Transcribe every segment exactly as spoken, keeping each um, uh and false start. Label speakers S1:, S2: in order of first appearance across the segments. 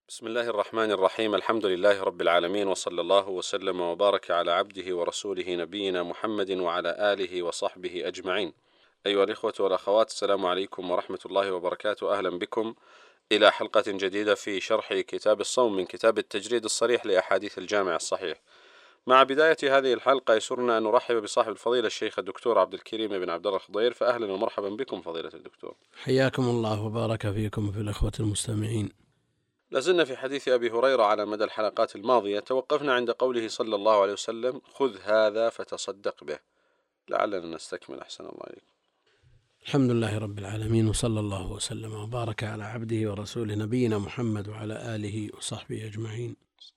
S1: بسم الله الرحمن الرحيم. الحمد لله رب العالمين، وصلى الله وسلم وبارك على عبده ورسوله نبينا محمد وعلى آله وصحبه أجمعين. أيها الإخوة والأخوات، السلام عليكم ورحمة الله وبركاته. أهلا بكم إلى حلقة جديدة في شرح كتاب الصوم من كتاب التجريد الصريح لأحاديث الجامع الصحيح. مع بداية هذه الحلقة يسرنا أن نرحب بصاحب الفضيلة الشيخ الدكتور عبد الكريم بن عبد الله الخضير، فأهلا ومرحبا بكم فضيلة الدكتور.
S2: حياكم الله وبارك فيكم في الأخوة المستمعين.
S1: لازلنا في حديث أبي هريرة على مدى الحلقات الماضية. توقفنا عند قوله صلى الله عليه وسلم: خذ هذا فتصدق به. لعلنا نستكمل أحسن الله عليكم.
S2: الحمد لله رب العالمين، وصلى الله وسلم وبارك على عبده ورسوله نبينا محمد وعلى آله وصحبه أجمعين.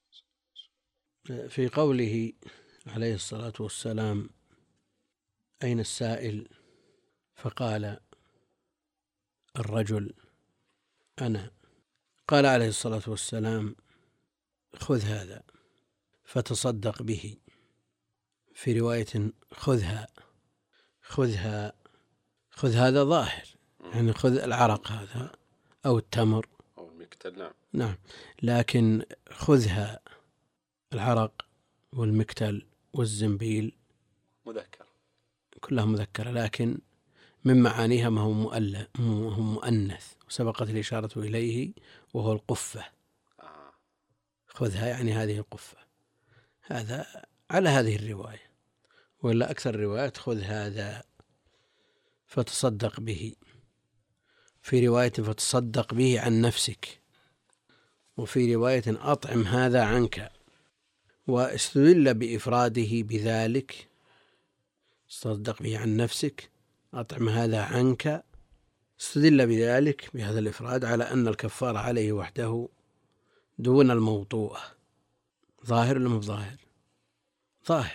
S2: في قوله عليه الصلاة والسلام: أين السائل؟ فقال الرجل: أنا. قال عليه الصلاة والسلام: خذ هذا فتصدق به. في رواية: خذها. خذها خذ هذا ظاهر، يعني خذ العرق هذا أو التمر
S1: أو المكتل. نعم
S2: نعم لكن خذها العرق والمكتل والزنبيل
S1: مذكر،
S2: كلها مذكرة، لكن من معانيها ما هو مؤلف هو مؤنث، وسبقت الإشارة إليه وهو القفة.
S1: آه.
S2: خذها يعني هذه القفة. هذا على هذه الرواية، ولا أكثر الروايات خذ هذا فتصدق به. في رواية فتصدق به عن نفسك، وفي رواية أطعم هذا عنك. واستدل بإفراده بذلك: تصدق به عن نفسك، أطعم هذا عنك. استدل بذلك بهذا الإفراد على أن الكفارة عليه وحده دون الموطوءة. ظاهر ولا مو ظاهر؟ ظاهر.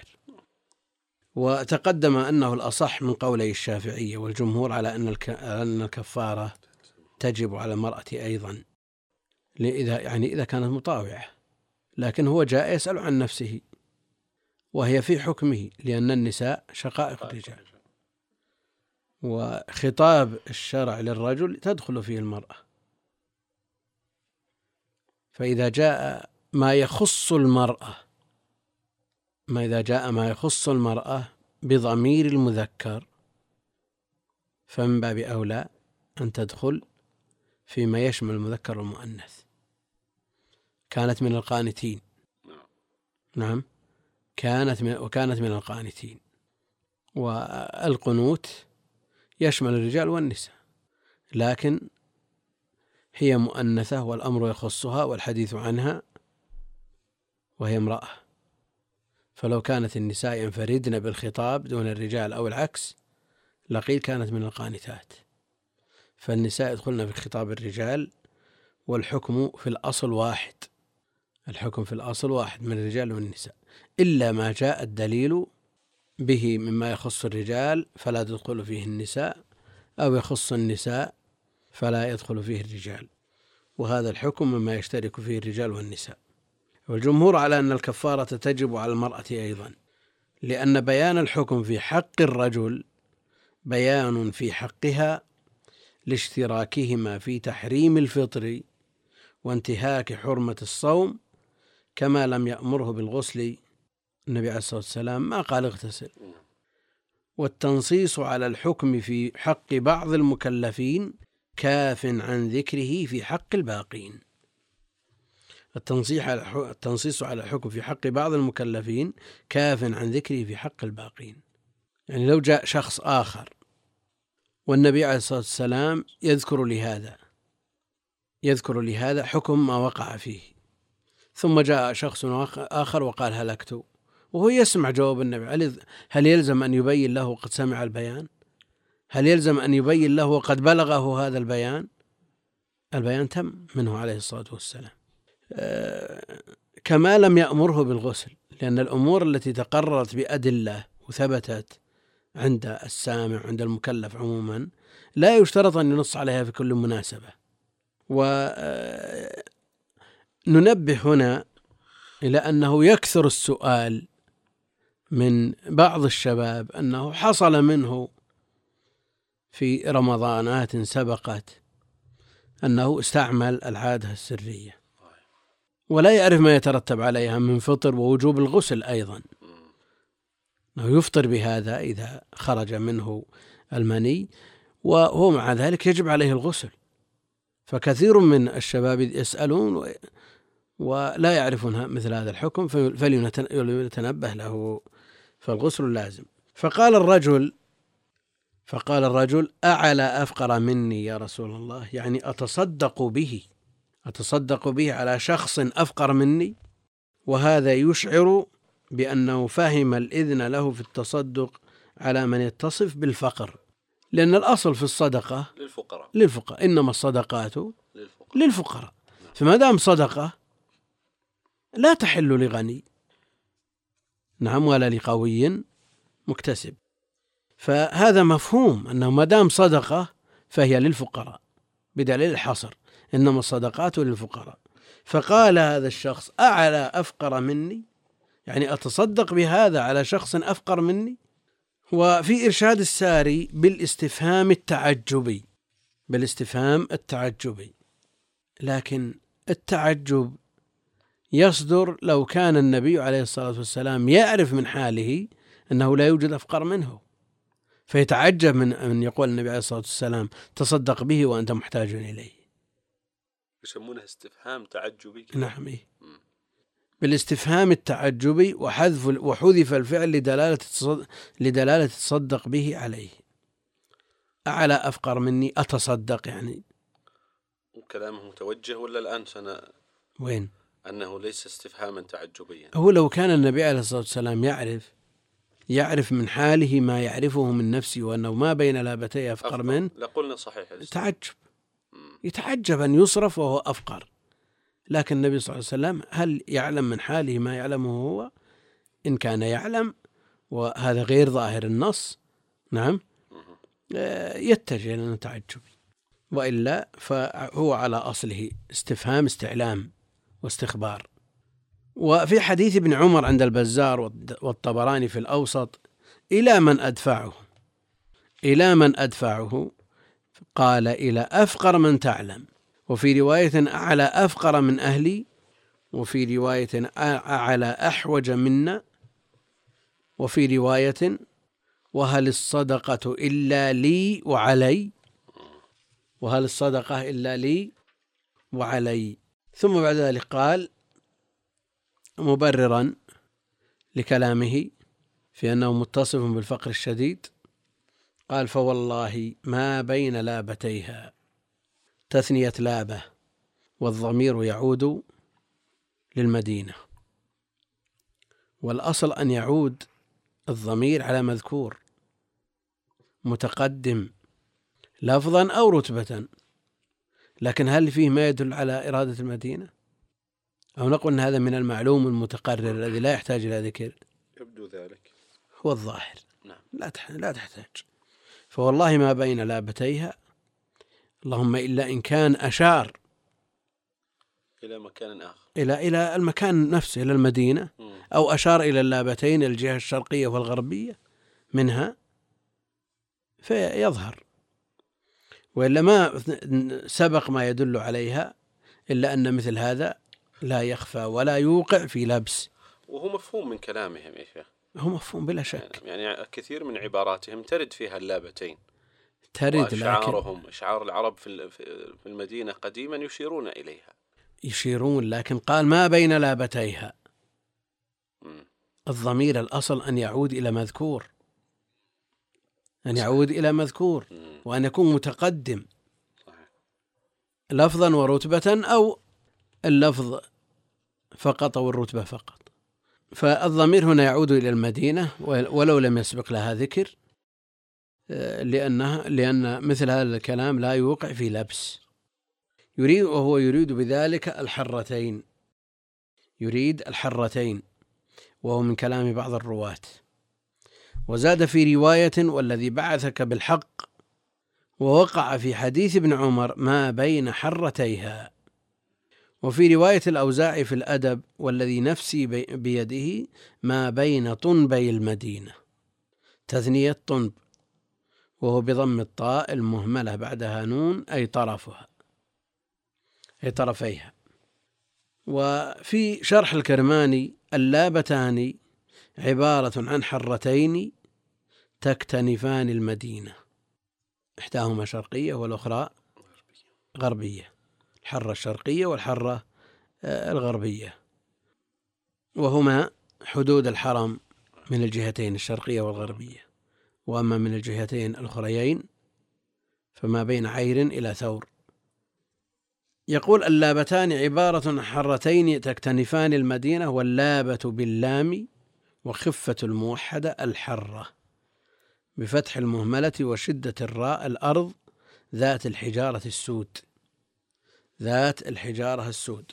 S2: وتقدم أنه الأصح من قولي الشافعية والجمهور على أن الكفارة تجب على المرأة أيضا، إذا يعني إذا كانت مطاوعة، لكن هو جاء يسأل عن نفسه وهي في حكمه، لأن النساء شقائق الرجال، وخطاب الشرع للرجل تدخل فيه المرأة. فإذا جاء ما يخص المرأة ما إذا جاء ما يخص المرأة بضمير المذكر، فمن باب أولى أن تدخل فيما يشمل المذكر والمؤنث. كانت من القانتين. نعم كانت من وكانت من القانتين. والقنوت يشمل الرجال والنساء، لكن هي مؤنثة والأمر يخصها والحديث عنها، وهي امرأة. فلو كانت النساء ينفردن بالخطاب دون الرجال أو العكس لقيل كانت من القانتات. فالنساء يدخلن في خطاب الرجال، والحكم في الأصل واحد الحكم في الأصل واحد من الرجال والنساء، إلا ما جاء الدليل به مما يخص الرجال فلا تدخل فيه النساء، أو يخص النساء فلا يدخل فيه الرجال، وهذا الحكم مما يشترك فيه الرجال والنساء. والجمهور على أن الكفارة تجب على المرأة أيضا، لأن بيان الحكم في حق الرجل بيان في حقها لاشتراكهما في تحريم الفطر وانتهاك حرمة الصوم، كما لم يأمره بالغسل النبي عليه الصلاة والسلام ما قال اغتسل. والتنصيص على الحكم في حق بعض المكلفين كاف عن ذكره في حق الباقين. التنصيص على الحكم في حق بعض المكلفين كاف عن ذكره في حق الباقين. يعني لو جاء شخص آخر والنبي عليه الصلاة والسلام يذكر لهذا يذكر لهذا حكم ما وقع فيه، ثم جاء شخص آخر وقال هلكت، وهو يسمع جواب النبي، هل يلزم أن يبين له قد سمع البيان؟ هل يلزم أن يبين له قد بلغه هذا البيان؟ البيان تم منه عليه الصلاة والسلام. أه كما لم يأمره بالغسل، لأن الأمور التي تقررت بأدلة وثبتت عند السامع عند المكلف عموما لا يشترط أن ينص عليها في كل مناسبة. وننبه هنا إلى أنه يكثر السؤال من بعض الشباب أنه حصل منه في رمضانات سبقت أنه استعمل العادة السرية ولا يعرف ما يترتب عليها من فطر ووجوب الغسل أيضا، أنه يفطر بهذا إذا خرج منه المني، وهو مع ذلك يجب عليه الغسل. فكثير من الشباب يسألون ولا يعرفون مثل هذا الحكم، فليتنبه له، فالغسل لازم. فقال الرجل فقال الرجل أعلى أفقر مني يا رسول الله، يعني أتصدق به أتصدق به على شخص أفقر مني؟ وهذا يشعر بأنه فهم الإذن له في التصدق على من يتصف بالفقر، لأن الأصل في الصدقة
S1: للفقراء
S2: للفقراء إنما الصدقات
S1: للفقراء,
S2: للفقراء. فما دام صدقة لا تحل لغني، نعم، ولا لقوي مكتسب. فهذا مفهوم أنه ما دام صدقة فهي للفقراء، بدليل الحصر إنما الصدقات للفقراء. فقال هذا الشخص أعلى أفقر مني، يعني أتصدق بهذا على شخص أفقر مني. وفي إرشاد الساري بالاستفهام التعجبي بالاستفهام التعجبي لكن التعجب يصدر لو كان النبي عليه الصلاة والسلام يعرف من حاله أنه لا يوجد أفقر منه، فيتعجب من أن يقول النبي عليه الصلاة والسلام تصدق به وأنت محتاج إليه.
S1: يسمونه استفهام تعجبي.
S2: نعم، إيه؟ بالاستفهام التعجبي وحذف وحذف الفعل لدلالة لدلالة تصدق به عليه. أعلى أفقر مني أتصدق، يعني
S1: وكلامه متوجه ولا الآن سنة
S2: وين
S1: أنه ليس استفهاما تعجبيا؟
S2: هو لو كان النبي عليه الصلاة والسلام يعرف يعرف من حاله ما يعرفه من نفسه وأنه ما بين لابتيه أفقر منه
S1: لقلنا صحيح،
S2: تعجب يتعجب أن يصرف وهو أفقر. لكن النبي صلى الله عليه وسلم هل يعلم من حاله ما يعلمه هو؟ إن كان يعلم، وهذا غير ظاهر النص، نعم، يتجه إلى التعجب، وإلا فهو على أصله استفهام استعلام واستخبار. وفي حديث ابن عمر عند البزار والطبراني في الأوسط إلى من أدفعه إلى من أدفعه قال إلى أفقر من تعلم، وفي رواية أعلى أفقر من أهلي، وفي رواية أعلى أحوج منا، وفي رواية وهل الصدقة إلا لي وعلي وهل الصدقة إلا لي وعلي. ثم بعد ذلك قال مبررا لكلامه في أنه متصف بالفقر الشديد، قال فوالله ما بين لابتيها، تثنية لابة، والضمير يعود للمدينة، والأصل أن يعود الضمير على مذكور متقدم لفظا أو رتبة، لكن هل فيه ما يدل على إرادة المدينة؟ أو نقول أن هذا من المعلوم المتقرر الذي لا يحتاج إلى ذكر؟
S1: يبدو ذلك
S2: هو الظاهر.
S1: نعم.
S2: لا تحتاج. فوالله ما بين لابتيها، اللهم إلا إن كان أشار
S1: إلى مكان آخر،
S2: إلى إلى المكان نفسه، إلى المدينة، أو أشار إلى اللابتين الجهة الشرقية والغربية منها فيظهر، وإلا ما سبق ما يدل عليها، إلا أن مثل هذا لا يخفى ولا يوقع في لبس.
S1: وهو مفهوم من كلامهم يا شيخ،
S2: هو مفهوم بلا شك.
S1: يعني كثير من عباراتهم ترد فيها اللابتين،
S2: ترد،
S1: وأشعارهم لكن أشعار العرب في المدينة قديما يشيرون إليها
S2: يشيرون لكن قال ما بين لابتيها. م. الضمير الأصل أن يعود إلى مذكور أن يعود إلى مذكور م. وأن يكون متقدم صحيح. لفظا ورتبة، أو اللفظ فقط أو الرتبة فقط. فالضمير هنا يعود إلى المدينة ولو لم يسبق لها ذكر، لأنها لأن مثل هذا الكلام لا يوقع في لبس. يريد وهو يريد بذلك الحرتين يريد الحرتين وهو من كلام بعض الرواة. وزاد في رواية والذي بعثك بالحق، ووقع في حديث ابن عمر ما بين حرتيها. وفي رواية الأوزاعي في الأدب والذي نفسي بيده ما بين طنبي المدينة، تثنية طنب، وهو بضم الطاء المهملة بعدها نون، أي طرفها أي طرفيها. وفي شرح الكرماني: اللابتان عبارة عن حرتين تكتنفان المدينة، إحداهما شرقية والأخرى غربية، الحرة الشرقية والحرة الغربية، وهما حدود الحرم من الجهتين الشرقية والغربية. وأما من الجهتين الأخريين فما بين عير إلى ثور. يقول: اللابتان عبارة عن حرتين تكتنفان المدينة، واللابة باللام وخفة الموحدة الحرة بفتح المهملة وشدة الراء الأرض ذات الحجارة السود، ذات الحجارة السود.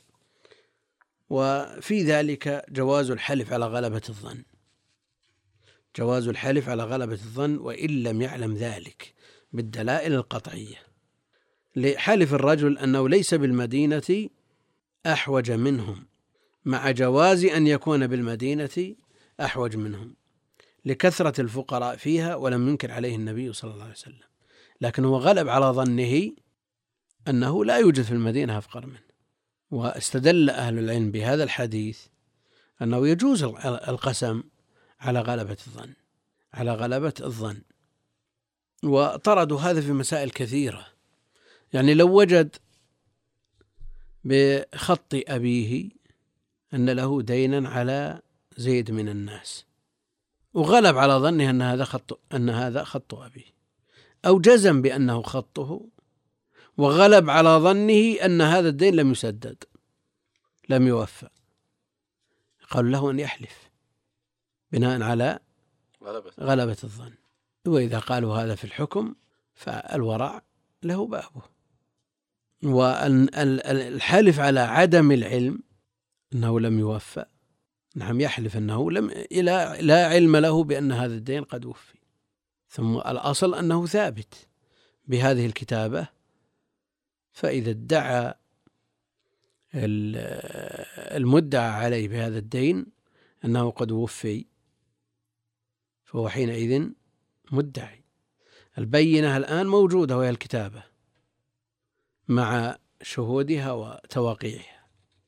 S2: وفي ذلك جواز الحلف على غلبة الظن، جواز الحلف على غلبة الظن وإن لم يعلم ذلك بالدلائل القطعية، لحلف الرجل أنه ليس بالمدينة أحوج منهم، مع جواز أن يكون بالمدينة أحوج منهم لكثرة الفقراء فيها، ولم ينكر عليه النبي صلى الله عليه وسلم، لكن هو غلب على ظنه أنه لا يوجد في المدينة أفقر منه. واستدل أهل العلم بهذا الحديث أنه يجوز القسم على غلبة الظن، على غلبة الظن. وطردوا هذا في مسائل كثيرة، يعني لو وجد بخط أبيه أن له دينا على زيد من الناس، وغلب على ظنه أن هذا خط أن هذا خط أبيه، أو جزم بأنه خطه، وغلب على ظنه أن هذا الدين لم يسدد، لم يوفى، قالوا له أن يحلف بناء على غلبة الظن. وإذا قالوا هذا في الحكم فالورع له بابه. والحلف على عدم العلم أنه لم يوفى، نعم يحلف أنه لم لا علم له بأن هذا الدين قد وفي، ثم الأصل أنه ثابت بهذه الكتابة، فإذا ادعى المدعى عليه بهذا الدين أنه قد وفي فهو حينئذ مدعي. البينة الآن موجودة وهي الكتابة مع شهودها وتواقيعها.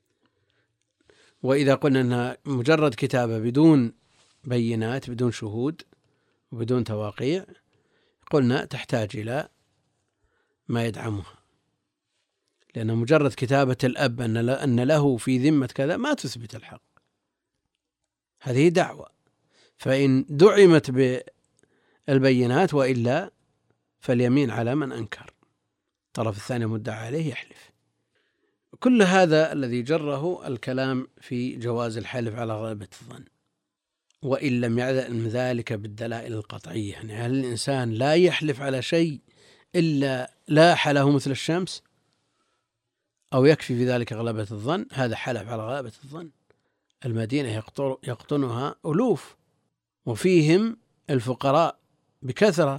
S2: وإذا قلنا أنها مجرد كتابة بدون بينات، بدون شهود وبدون تواقيع، قلنا تحتاج إلى ما يدعمها، لأن مجرد كتابة الأب أن له في ذمة كذا ما تثبت الحق، هذه دعوة. فإن دعمت بالبينات وإلا فاليمين على من أنكر، الطرف الثاني مدعى عليه يحلف. كل هذا الذي جره الكلام في جواز الحلف على غلبة الظن وإن لم يعلم ذلك بالدلائل القطعية. يعني هل الإنسان لا يحلف على شيء إلا لاح له مثل الشمس، أو يكفي في ذلك غلبة الظن؟ هذا حلف على غلبة الظن. المدينة يقطنها ألوف وفيهم الفقراء بكثرة،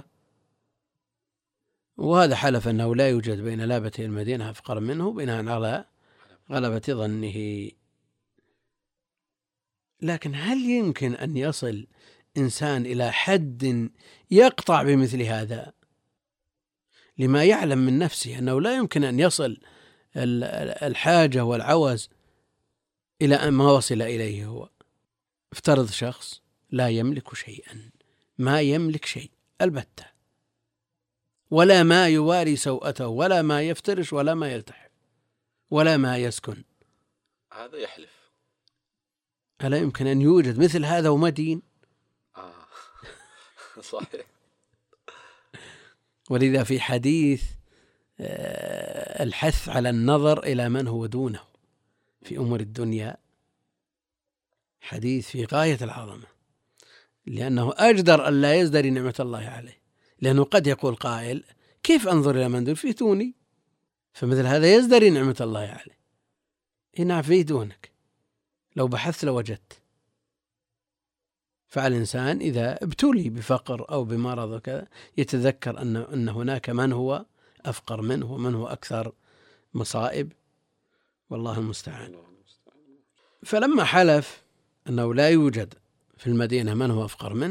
S2: وهذا حلف أنه لا يوجد بين لابته المدينة أفقر منه بناء على غلبة ظنه. لكن هل يمكن أن يصل إنسان إلى حد يقطع بمثل هذا لما يعلم من نفسه أنه لا يمكن أن يصل الحاجة والعوز إلى ما وصل إليه هو؟ افترض شخص لا يملك شيئا، ما يملك شيء البتة، ولا ما يواري سوءته، ولا ما يفترش، ولا ما يلتحف، ولا ما يسكن،
S1: هذا يحلف.
S2: ألا يمكن أن يوجد مثل هذا ومدين؟
S1: آه. صحيح.
S2: ولذا في حديث الحث على النظر إلى من هو دونه في أمور الدنيا، حديث في غاية العظمة، لأنه أجدر أن لا يزدري نعمة الله عليه. لأنه قد يقول قائل: كيف أنظر إلى من دون في دوني؟ فمثل هذا يزدري نعمة الله عليه. هنا في دونك، لو بحثت لوجدت. فالإنسان إذا ابتلي بفقر أو بمرض وكذا يتذكر أن أن هناك من هو أفقر منه ومن هو أكثر مصائب، والله المستعان. فلما حلف أنه لا يوجد في المدينة من هو أفقر منه،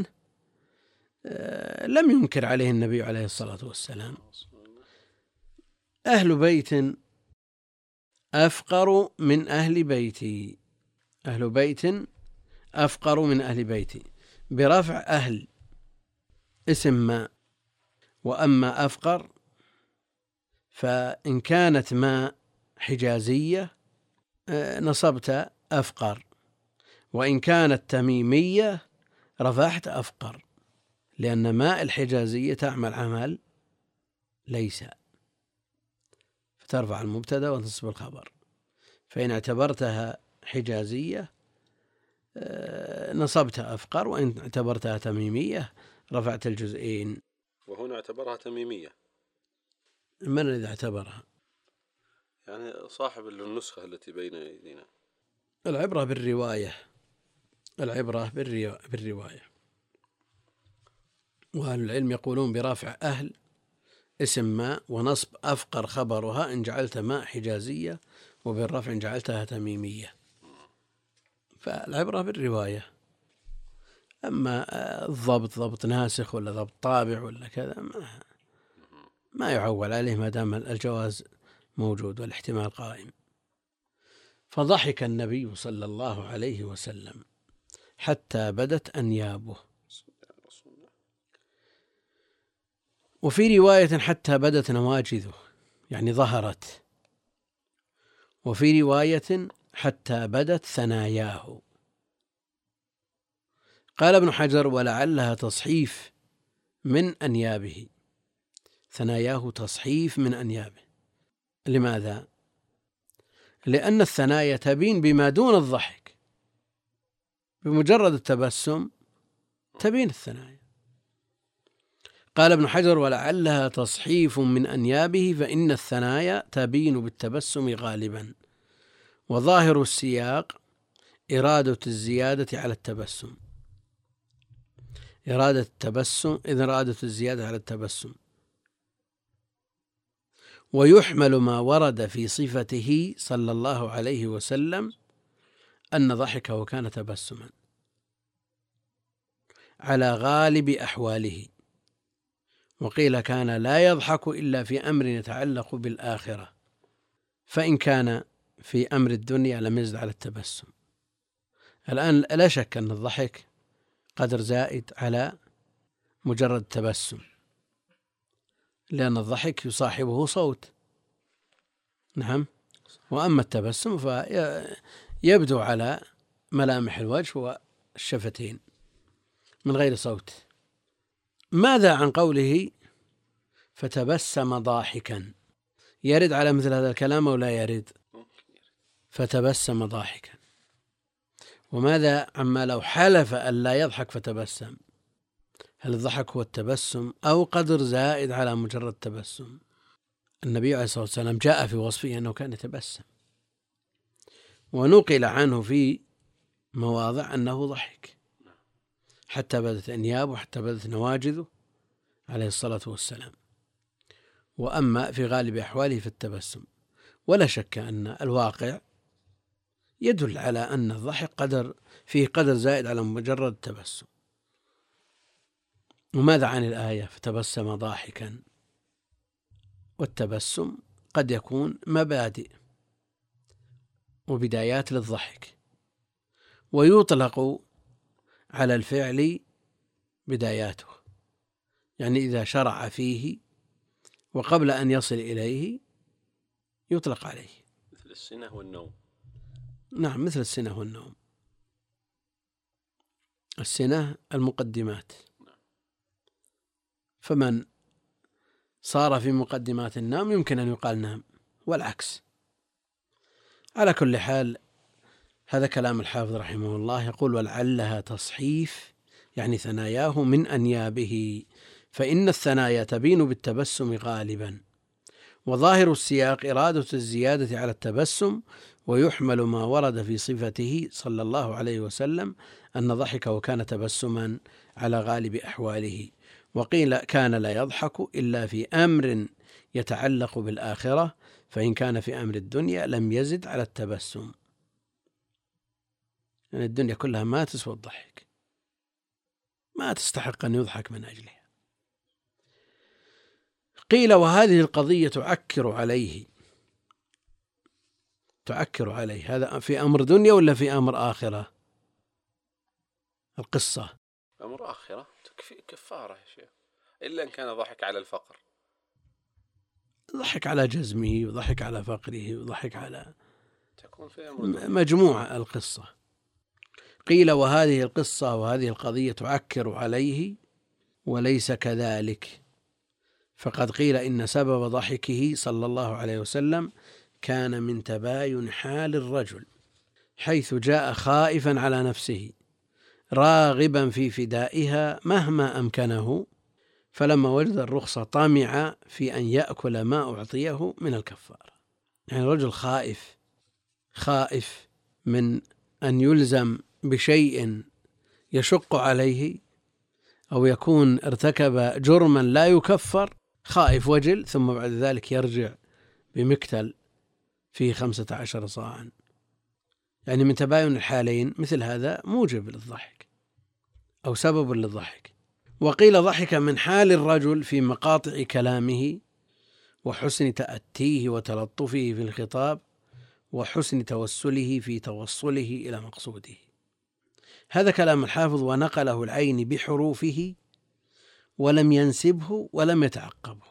S2: لم ينكر عليه النبي عليه الصلاة والسلام. أهل بيت أفقر من أهل بيتي، أهل بيت أفقر من أهل بيتي، برفع أهل اسم ما. وأما أفقر فإن كانت ما حجازية نصبت أفقر، وإن كانت تميمية رفعت أفقر، لأن ماء الحجازية تعمل عمل ليس، فترفع المبتدا وتنصب الخبر. فإن اعتبرتها حجازية نصبت أفقر، وإن اعتبرتها تميمية رفعت الجزئين.
S1: وهنا اعتبرها تميمية.
S2: من الذي اعتبرها؟
S1: يعني صاحب النسخة التي بين أيدينا.
S2: العبرة بالرواية، العبرة بالرواية. وأهل العلم يقولون برافع أهل اسم ما ونصب أفقر خبرها إن جعلت ماء حجازية، وبالرفع إن جعلتها تميمية. فالعبرة بالرواية. أما الضبط ضبط ناسخ ولا ضبط طابع ولا كذا ما, ما يعول عليه ما دام الجواز موجود والاحتمال قائم. فضحك النبي صلى الله عليه وسلم حتى بدت أنيابه، وفي رواية حتى بدت نواجذه يعني ظهرت، وفي رواية حتى بدت ثناياه. قال ابن حجر ولعلها تصحيف من أنيابه، ثناياه تصحيف من أنيابه. لماذا؟ لأن الثنايا تبين بما دون الضحك، بمجرد التبسم تبين الثنايا. قال ابن حجر ولعلها تصحيف من أنيابه، فإن الثنايا تبين بالتبسم غالبا، وظاهر السياق إرادة الزيادة على التبسم، إرادة التبسم إذن إرادة الزيادة على التبسم. ويحمل ما ورد في صفته صلى الله عليه وسلم أن ضحكه كان تبسما على غالب أحواله، وقيل كان لا يضحك إلا في أمر يتعلق بالآخرة، فإن كان في أمر الدنيا لم يزد على التبسم. الآن لا شك أن الضحك قدر زائد على مجرد التبسم، لأن الضحك يصاحبه صوت. نعم. وأما التبسم فيبدو على ملامح الوجه والشفتين من غير صوت. ماذا عن قوله فتبسم ضاحكا؟ يرد على مثل هذا الكلام أو لا يرد؟ فتبسم ضاحكا. وماذا عما لو حلف أن لا يضحك فتبسم؟ هل الضحك هو التبسم أو قدر زائد على مجرد التبسم؟ النبي عليه الصلاة والسلام جاء في وصفه أنه كان يتبسم، ونقل عنه في مواضع أنه ضحك حتى بدت أنيابه وحتى بدت نواجذه عليه الصلاة والسلام. وأما في غالب أحواله في التبسم. ولا شك أن الواقع يدل على أن الضحك قدر فيه قدر زائد على مجرد التبسم. وماذا عن الآية فتبسم ضاحكا؟ والتبسم قد يكون مبادئ وبدايات للضحك، ويطلق على الفعل بداياته، يعني إذا شرع فيه وقبل أن يصل إليه يطلق عليه،
S1: مثل السنة والنوم.
S2: نعم، مثل السنة والنوم. السنة المقدمات، فمن صار في مقدمات النوم يمكن أن يقال نام، والعكس. على كل حال هذا كلام الحافظ رحمه الله، يقول ولعلها تصحيف يعني ثناياه من أنيابه، فإن الثنايا تبين بالتبسم غالبا، وظاهر السياق إرادة الزيادة على التبسم، ويحمل ما ورد في صفته صلى الله عليه وسلم أن ضحكه كان تبسما على غالب أحواله، وقيل كان لا يضحك إلا في أمر يتعلق بالآخرة، فإن كان في أمر الدنيا لم يزد على التبسم. يعني الدنيا كلها ما تسوى الضحك، ما تستحق أن يضحك من أجلها. قيل وهذه القضية تعكر عليه، تعكر عليه. هذا في أمر دنيا ولا في أمر آخرة؟ القصة
S1: أمر آخرة، تكفي كفارة يا شيخ، إلا إن كان ضحك على الفقر.
S2: ضحك على جزمه وضحك على فقره وضحك على
S1: تكون في أمر
S2: مجموعة القصة. قيل وهذه القصة وهذه القضية تعكر عليه وليس كذلك، فقد قيل إن سبب ضحكه صلى الله عليه وسلم كان من تباين حال الرجل، حيث جاء خائفا على نفسه راغبا في فدائها مهما أمكنه، فلما وجد الرخصة طمع في أن يأكل ما أعطيه من الكفارة. يعني الرجل خائف خائف من أن يلزم بشيء يشق عليه أو يكون ارتكب جرما لا يكفر، خائف وجل، ثم بعد ذلك يرجع بمكتل فيه خمسة عشر صاعا. يعني من تباين الحالين مثل هذا موجب للضحك أو سبب للضحك. وقيل ضحك من حال الرجل في مقاطع كلامه وحسن تأتيه وتلطفه في الخطاب وحسن توسله في توصله إلى مقصوده. هذا كلام الحافظ ونقله العيني بحروفه ولم ينسبه ولم يتعقبه،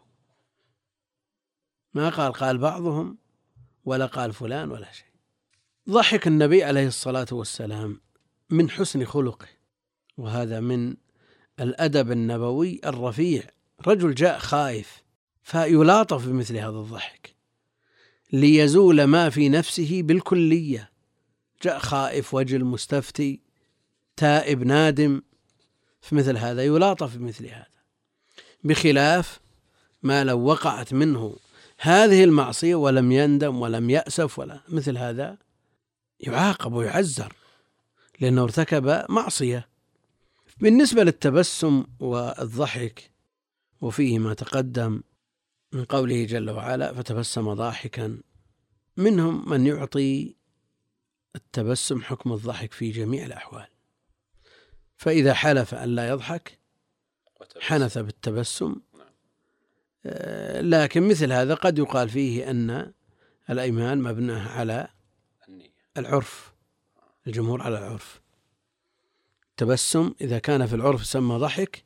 S2: ما قال قال بعضهم ولا قال فلان ولا شيء. ضحك النبي عليه الصلاة والسلام من حسن خلقه، وهذا من الأدب النبوي الرفيع. رجل جاء خائف فيلاطف بمثل هذا الضحك ليزول ما في نفسه بالكلية. جاء خائف وجل مستفتي تائب نادم، في مثل هذا يلاطف بمثل هذا، بخلاف ما لو وقعت منه هذه المعصية ولم يندم ولم يأسف ولا مثل هذا يعاقب ويعزر لأنه ارتكب معصية. بالنسبة للتبسم والضحك وفيه ما تقدم من قوله جل وعلا فتبسم ضاحكا، منهم من يعطي التبسم حكم الضحك في جميع الأحوال، فإذا حلف أن لا يضحك حنث بالتبسم. لكن مثل هذا قد يقال فيه أن الأيمان مبناه على العرف، الجمهور على العرف. التبسم إذا كان في العرف سمى ضحك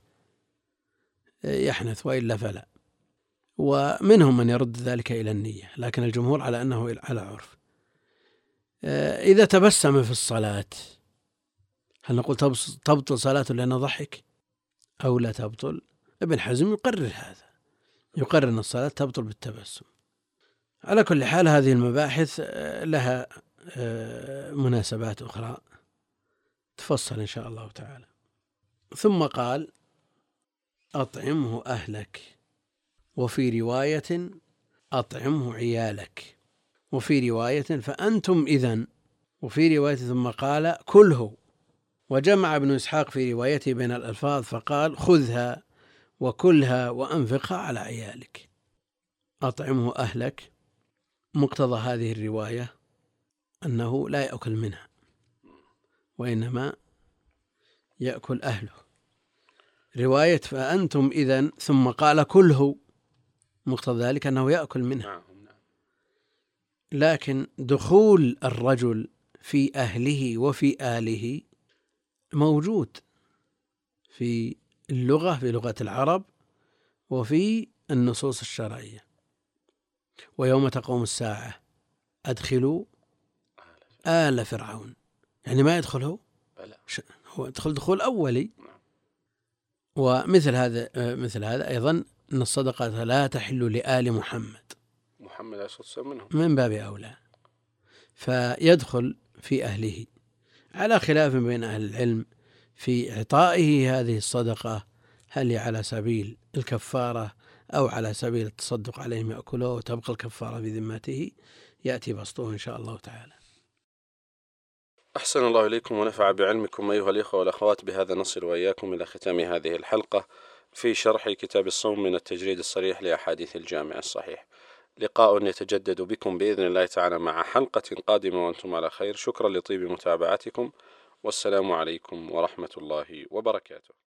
S2: يحنث، وإلا فلا. ومنهم من يرد ذلك إلى النية، لكن الجمهور على أنه على عرف. إذا تبسم في الصلاة هل نقول تبطل صلاته لأنه ضحك أو لا تبطل؟ ابن حزم يقرر هذا، يقرر أن الصلاة تبطل بالتبسم. على كل حال هذه المباحث لها مناسبات أخرى تفصل إن شاء الله تعالى. ثم قال أطعمه أهلك، وفي رواية أطعمه عيالك، وفي رواية فأنتم إذن، وفي رواية ثم قال كله. وجمع ابن إسحاق في روايته بين الألفاظ فقال خذها وكلها وأنفقها على عيالك. أطعمه أهلك، مقتضى هذه الرواية أنه لا يأكل منها وإنما يأكل أهله. رواية فأنتم إذن ثم قال كله، مقتضى ذلك أنه يأكل منها. لكن دخول الرجل في أهله وفي آله موجود في اللغة، في لغة العرب وفي النصوص الشرعية. ويوم تقوم الساعة أدخلوا آل فرعون، يعني ما يدخله، هو يدخل دخول أولي. ومثل هذا مثل هذا أيضا أن الصدقة لا تحل لآل محمد،
S1: محمد عليه الصلاة والسلام منهم
S2: من باب أولى، فيدخل في أهله، على خلاف بين أهل العلم في إعطائه هذه الصدقة، هل هي على سبيل الكفارة أو على سبيل التصدق عليهم يأكلوه وتبقى الكفارة في ذمته، يأتي بسطه إن شاء الله تعالى.
S1: أحسن الله إليكم ونفع بعلمكم أيها الإخوة والأخوات. بهذا نصل وإياكم إلى ختام هذه الحلقة في شرح كتاب الصوم من التجريد الصريح لأحاديث الجامع الصحيح. لقاء يتجدد بكم بإذن الله تعالى مع حلقة قادمة وأنتم على خير. شكرا لطيب متابعتكم، والسلام عليكم ورحمة الله وبركاته.